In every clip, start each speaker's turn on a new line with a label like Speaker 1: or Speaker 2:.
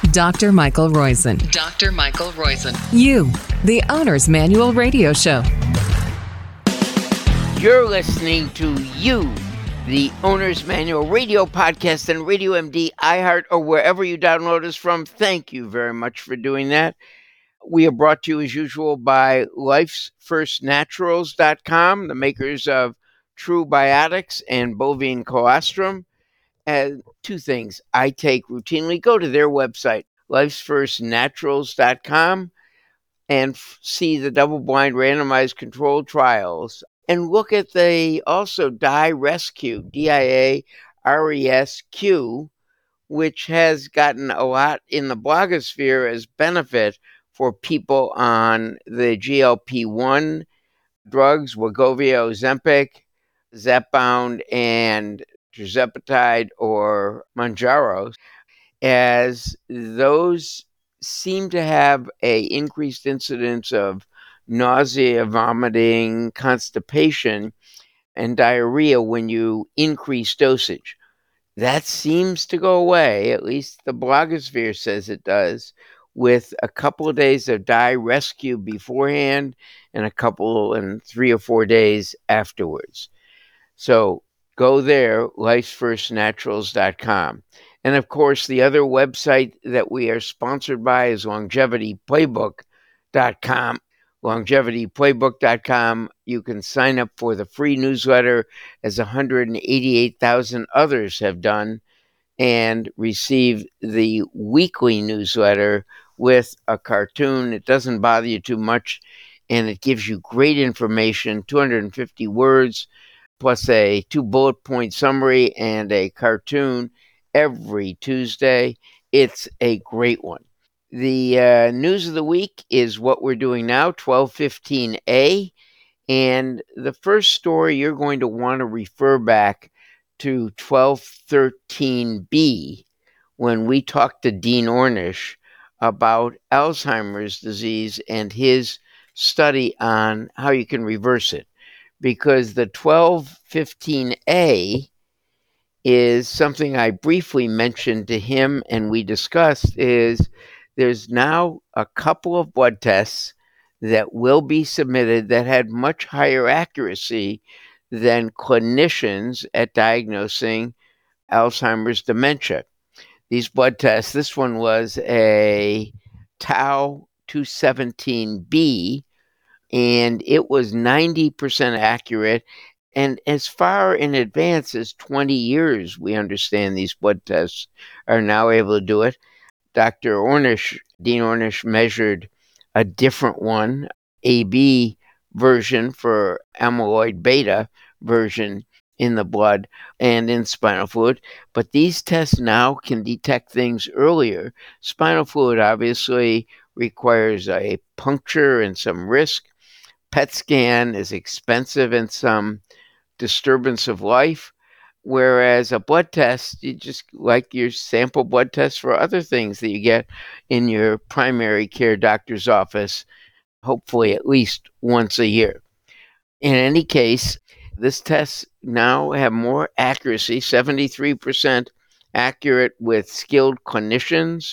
Speaker 1: Dr. Michael Roizen.
Speaker 2: Dr. Michael Roizen.
Speaker 1: You, the Owner's Manual Radio Show.
Speaker 3: You're listening to You, the Owner's Manual Radio Podcast and Radio MD, iHeart, or wherever you download us from. Thank you very much for doing that. We are brought to you, as usual, by Life'sFirstNaturals.com, the makers of True Biotics and Bovine Colostrum. And two things I take routinely. Go to their website, Life'sFirstNaturals.com, and see the double-blind randomized controlled trials. And look at the also DiaResQ, DiaResQ, which has gotten a lot in the blogosphere as benefit for people on the GLP-1 drugs, Wegovy, Ozempic, Zepbound, and tirzepatide or Mounjaro, as those seem to have a increased incidence of nausea, vomiting, constipation, and diarrhea when you increase dosage. That seems to go away, at least the blogosphere says it does, with a couple of days of DiaResQ beforehand and a couple and 3 or 4 days afterwards. So go there, Life'sFirstNaturals.com. And of course, the other website that we are sponsored by is LongevityPlaybook.com. LongevityPlaybook.com. You can sign up for the free newsletter, as 188,000 others have done, and receive the weekly newsletter with a cartoon. It doesn't bother you too much, and it gives you great information, 250 words, plus a 2 bullet point summary and a cartoon every Tuesday. It's a great one. The news of the week is what we're doing now, 1215A. And the first story, you're going to want to refer back to 1213B when we talked to Dean Ornish about Alzheimer's disease and his study on how you can reverse it. Because the 1215A is something I briefly mentioned to him and we discussed, is there's now a couple of blood tests that will be submitted that had much higher accuracy than clinicians at diagnosing Alzheimer's dementia. These blood tests, this one was a Tau 217B, and it was 90% accurate. And as far in advance as 20 years, we understand these blood tests are now able to do it. Dr. Ornish, Dean Ornish, measured a different one, AB version for amyloid beta version in the blood and in spinal fluid. But these tests now can detect things earlier. Spinal fluid obviously requires a puncture and some risk. PET scan is expensive and some disturbance of life. Whereas a blood test, you just like your sample blood test for other things that you get in your primary care doctor's office, hopefully at least once a year. In any case, this test now have more accuracy, 73% accurate with skilled clinicians,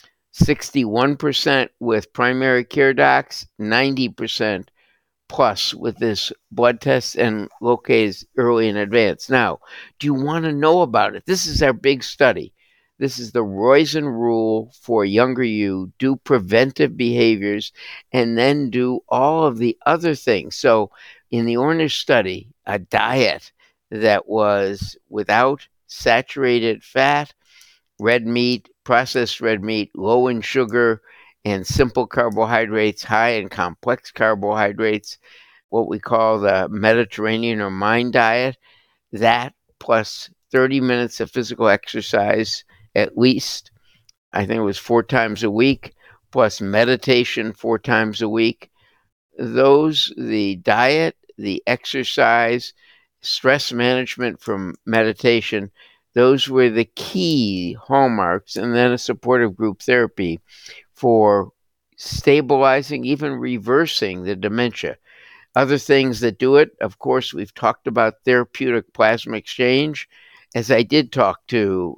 Speaker 3: 61% with primary care docs, 90% plus with this blood test and locates early in advance. Now, do you want to know about it? This is our big study. This is the Roizen rule for younger you. Do preventive behaviors and then do all of the other things. So in the Ornish study, a diet that was without saturated fat, red meat, processed red meat, low in sugar, and simple carbohydrates, high in complex carbohydrates, what we call the Mediterranean or MIND diet, that plus 30 minutes of physical exercise at least, I think it was 4 times a week, plus meditation 4 times a week. Those, the diet, the exercise, stress management from meditation, those were the key hallmarks, and then a supportive group therapy for stabilizing, even reversing the dementia. Other things that do it, of course, we've talked about therapeutic plasma exchange, as I did talk to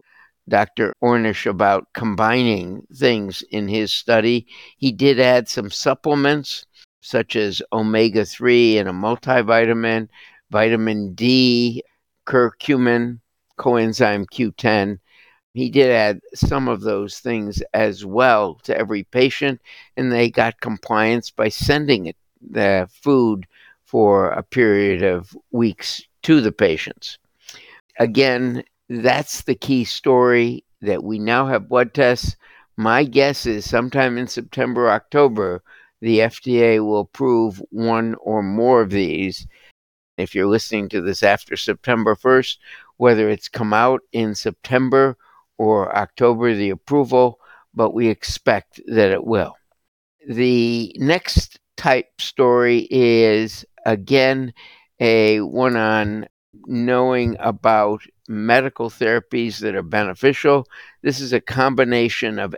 Speaker 3: Dr. Ornish about combining things in his study. He did add some supplements such as omega 3 and a multivitamin, vitamin D, curcumin, coenzyme Q10. He did add some of those things as well to every patient, and they got compliance by sending it, the food for a period of weeks to the patients. Again, that's the key story that we now have blood tests. My guess is sometime in September, October, the FDA will approve one or more of these. If you're listening to this after September 1st, whether it's come out in September or October, the approval, but we expect that it will. The next type story is, again, a one on knowing about medical therapies that are beneficial. This is a combination of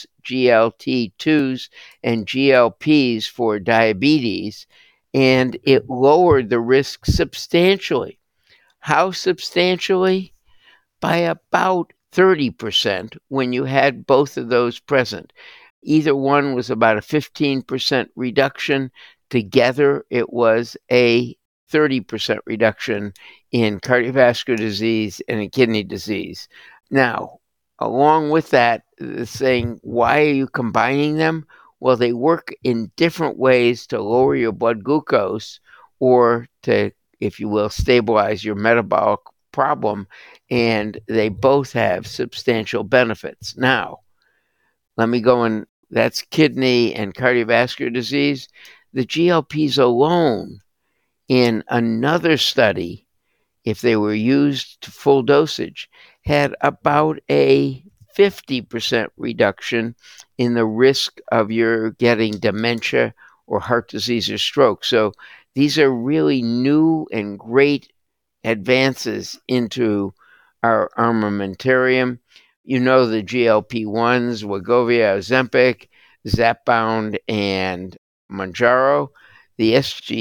Speaker 3: SGLT2s and GLPs for diabetes, and it lowered the risk substantially. How substantially? By about 30% when you had both of those present. Either one was about a 15% reduction. Together, it was a 30% reduction in cardiovascular disease and in kidney disease. Now, along with that, saying, why are you combining them? Well, they work in different ways to lower your blood glucose or to, if you will, stabilize your metabolic problem, and they both have substantial benefits. Now, let me go in. That's kidney and cardiovascular disease. The GLPs alone, in another study, if they were used to full dosage, had about a 50% reduction in the risk of your getting dementia or heart disease or stroke. So these are really new and great advances into our armamentarium. You know the GLP-1s, Wegovy, Ozempic, Zepbound, and Mounjaro. The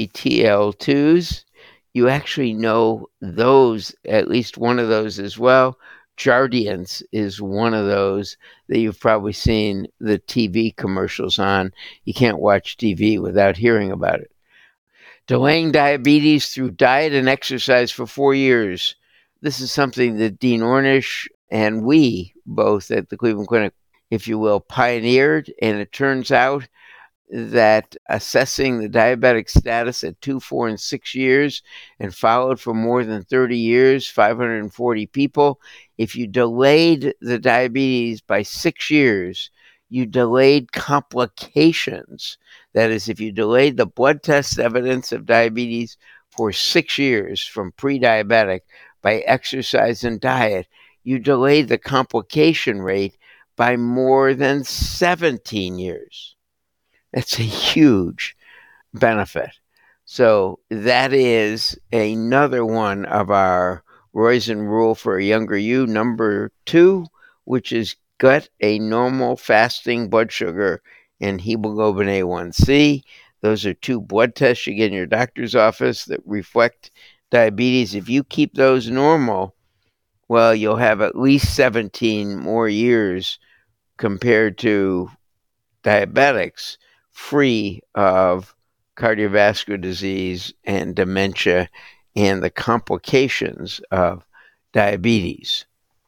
Speaker 3: SGLT2s, you actually know those, at least one of those as well. Jardiance is one of those that you've probably seen the TV commercials on. You can't watch TV without hearing about it. Delaying diabetes through diet and exercise for 4 years. This is something that Dean Ornish and we both at the Cleveland Clinic, if you will, pioneered. And it turns out that assessing the diabetic status at 2, 4, and 6 years and followed for more than 30 years, 540 people, if you delayed the diabetes by 6 years, you delayed complications. That is, if you delayed the blood test evidence of diabetes for 6 years from pre-diabetic by exercise and diet, you delayed the complication rate by more than 17 years. That's a huge benefit. So that is another one of our Roizen rule for a younger you. Number 2, which is gut a normal fasting blood sugar and hemoglobin A1C. Those are 2 blood tests you get in your doctor's office that reflect diabetes. If you keep those normal, well, you'll have at least 17 more years compared to diabetics free of cardiovascular disease and dementia and the complications of diabetes.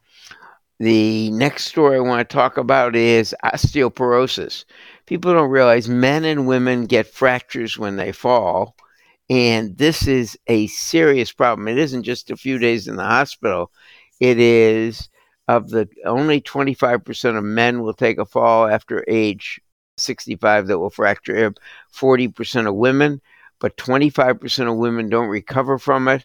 Speaker 3: The next story I want to talk about is osteoporosis. People don't realize men and women get fractures when they fall, and this is a serious problem. It isn't just a few days in the hospital. It is of the only 25% of men will take a fall after age 65 that will fracture hip, 40% of women, but 25% of women don't recover from it.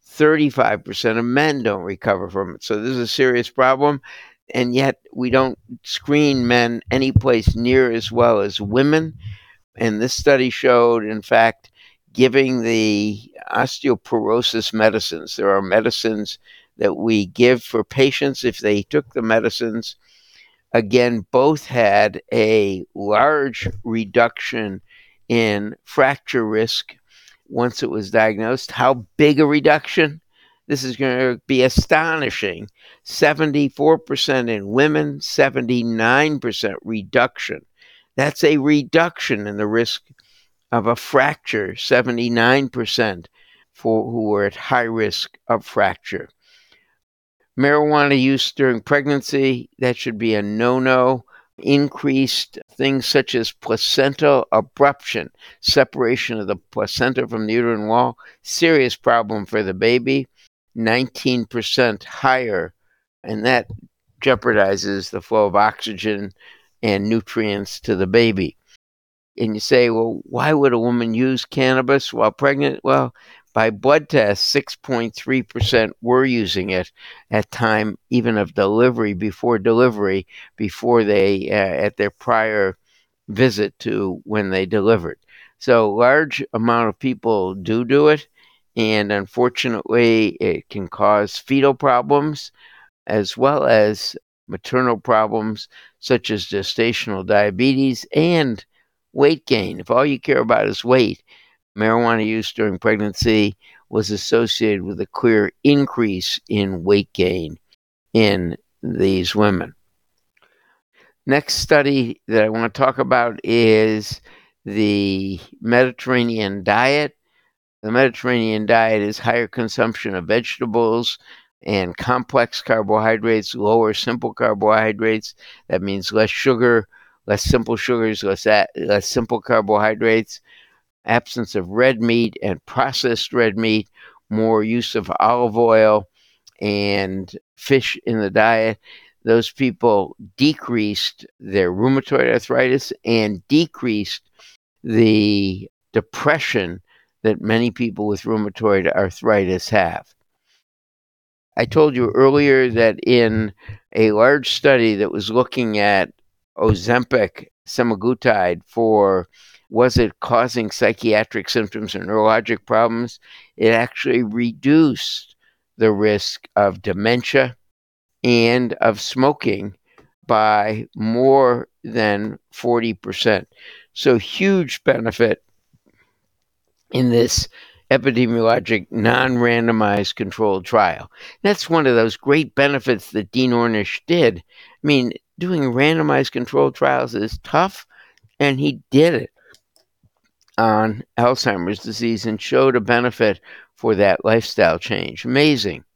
Speaker 3: 35% of men don't recover from it. So this is a serious problem, and yet we don't screen men any place near as well as women. And this study showed, in fact, giving the osteoporosis medicines. There are medicines that we give for patients if they took the medicines. Again, both had a large reduction in fracture risk once it was diagnosed. How big a reduction? This is going to be astonishing. 74% in women, 79% reduction. That's a reduction in the risk of a fracture, 79% for who are at high risk of fracture. Marijuana use during pregnancy, that should be a no-no. Increased things such as placental abruption, separation of the placenta from the uterine wall, serious problem for the baby, 19% higher, and that jeopardizes the flow of oxygen and nutrients to the baby. And you say, well, why would a woman use cannabis while pregnant? Well, by blood tests, 6.3% were using it at time even of delivery, before they at their prior visit to when they delivered. So large amount of people do it, and unfortunately it can cause fetal problems as well as maternal problems such as gestational diabetes and weight gain. If all you care about is weight, marijuana use during pregnancy was associated with a clear increase in weight gain in these women. Next study that I want to talk about is the Mediterranean diet. The Mediterranean diet is higher consumption of vegetables and complex carbohydrates, lower simple carbohydrates. That means less sugar, less simple sugars, less simple carbohydrates, absence of red meat and processed red meat, more use of olive oil and fish in the diet. Those people decreased their rheumatoid arthritis and decreased the depression that many people with rheumatoid arthritis have. I told you earlier that in a large study that was looking at Ozempic semaglutide for was it causing psychiatric symptoms or neurologic problems, it actually reduced the risk of dementia and of smoking by more than 40%. So huge benefit in this epidemiologic non-randomized controlled trial. That's one of those great benefits that Dean Ornish did. I mean, doing randomized controlled trials is tough, and he did it on Alzheimer's disease and showed a benefit for that lifestyle change. Amazing.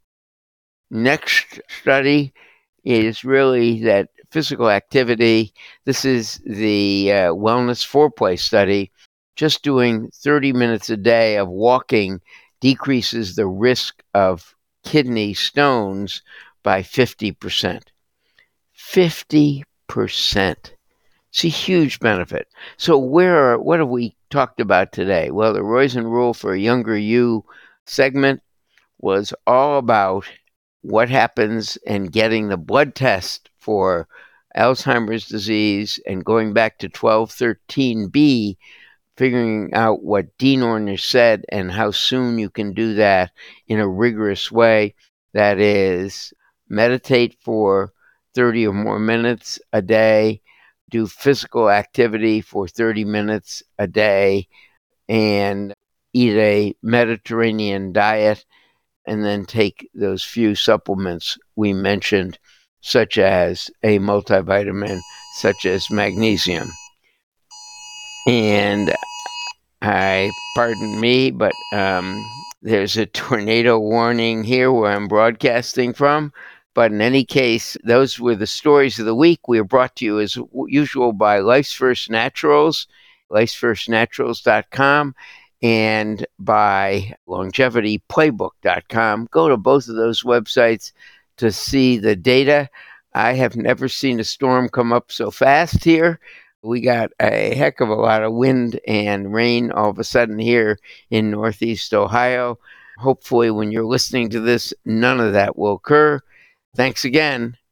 Speaker 3: Next study is really that physical activity. This is the Wellness Foreplay study. Just doing 30 minutes a day of walking decreases the risk of kidney stones by 50%. 50%. It's a huge benefit. So what have we talked about today? Well, the Roizen Rule for a Younger You segment was all about what happens in getting the blood test for Alzheimer's disease and going back to 1213B, figuring out what Dean Ornish said and how soon you can do that in a rigorous way. That is, meditate for 30 or more minutes a day, do physical activity for 30 minutes a day, and eat a Mediterranean diet, and then take those few supplements we mentioned, such as a multivitamin, such as magnesium. And pardon me, but there's a tornado warning here where I'm broadcasting from. But in any case, those were the stories of the week. We are brought to you as usual by Life's First Naturals, lifesfirstnaturals.com, and by longevityplaybook.com. Go to both of those websites to see the data. I have never seen a storm come up so fast here. We got a heck of a lot of wind and rain all of a sudden here in Northeast Ohio. Hopefully, when you're listening to this, none of that will occur. Thanks again.